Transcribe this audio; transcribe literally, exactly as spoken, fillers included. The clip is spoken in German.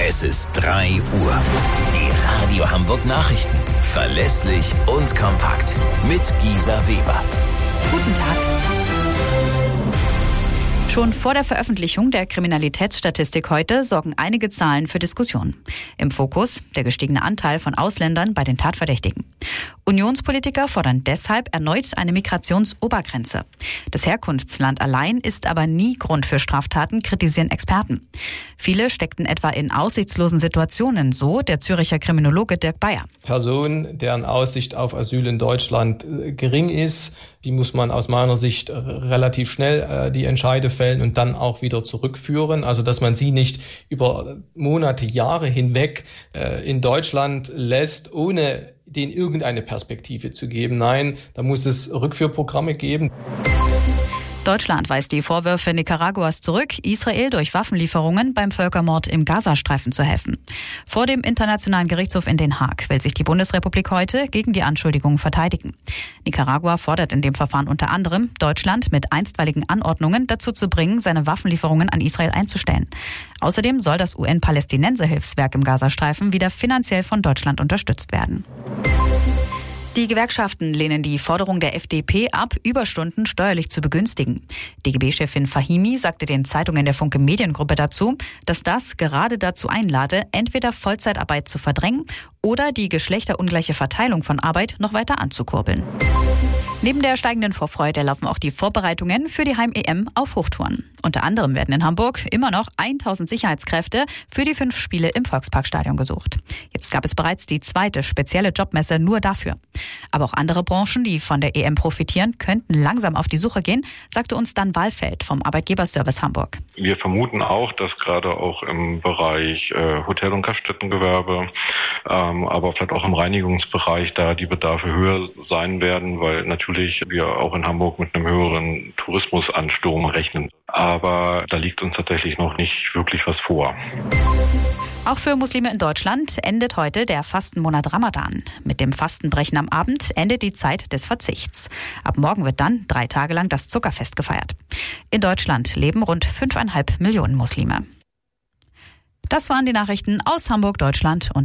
Es ist drei Uhr. Die Radio Hamburg Nachrichten. Verlässlich und kompakt. Mit Gisa Weber. Guten Tag. Schon vor der Veröffentlichung der Kriminalitätsstatistik heute sorgen einige Zahlen für Diskussionen. Im Fokus der gestiegene Anteil von Ausländern bei den Tatverdächtigen. Unionspolitiker fordern deshalb erneut eine Migrationsobergrenze. Das Herkunftsland allein ist aber nie Grund für Straftaten, kritisieren Experten. Viele steckten etwa in aussichtslosen Situationen, so der Zürcher Kriminologe Dirk Bayer. Personen, deren Aussicht auf Asyl in Deutschland äh, gering ist, die muss man aus meiner Sicht äh, relativ schnell äh, die Entscheide fällen und dann auch wieder zurückführen. Also dass man sie nicht über Monate, Jahre hinweg äh, in Deutschland lässt, ohne denen irgendeine Perspektive zu geben. Nein, da muss es Rückführprogramme geben. Deutschland weist die Vorwürfe Nicaraguas zurück, Israel durch Waffenlieferungen beim Völkermord im Gazastreifen zu helfen. Vor dem Internationalen Gerichtshof in Den Haag will sich die Bundesrepublik heute gegen die Anschuldigungen verteidigen. Nicaragua fordert in dem Verfahren unter anderem, Deutschland mit einstweiligen Anordnungen dazu zu bringen, seine Waffenlieferungen an Israel einzustellen. Außerdem soll das U N-Palästinenser-Hilfswerk im Gazastreifen wieder finanziell von Deutschland unterstützt werden. Die Gewerkschaften lehnen die Forderung der F D P ab, Überstunden steuerlich zu begünstigen. D G B-Chefin Fahimi sagte den Zeitungen der Funke Mediengruppe dazu, dass das gerade dazu einlade, entweder Vollzeitarbeit zu verdrängen oder die geschlechterungleiche Verteilung von Arbeit noch weiter anzukurbeln. Neben der steigenden Vorfreude laufen auch die Vorbereitungen für die Heim-E M auf Hochtouren. Unter anderem werden in Hamburg immer noch tausend Sicherheitskräfte für die fünf Spiele im Volksparkstadion gesucht. Jetzt gab es bereits die zweite spezielle Jobmesse nur dafür. Aber auch andere Branchen, die von der E M profitieren, könnten langsam auf die Suche gehen, sagte uns Dan Wallfeld vom Arbeitgeberservice Hamburg. Wir vermuten auch, dass gerade auch im Bereich äh, Hotel- und Gaststättengewerbe, ähm, aber vielleicht auch im Reinigungsbereich da die Bedarfe höher sein werden, weil natürlich wir auch in Hamburg mit einem höheren Tourismusansturm rechnen. Aber da liegt uns tatsächlich noch nicht wirklich was vor. Auch für Muslime in Deutschland endet heute der Fastenmonat Ramadan. Mit dem Fastenbrechen am Abend endet die Zeit des Verzichts. Ab morgen wird dann drei Tage lang das Zuckerfest gefeiert. In Deutschland leben rund fünfeinhalb Millionen Muslime. Das waren die Nachrichten aus Hamburg, Deutschland und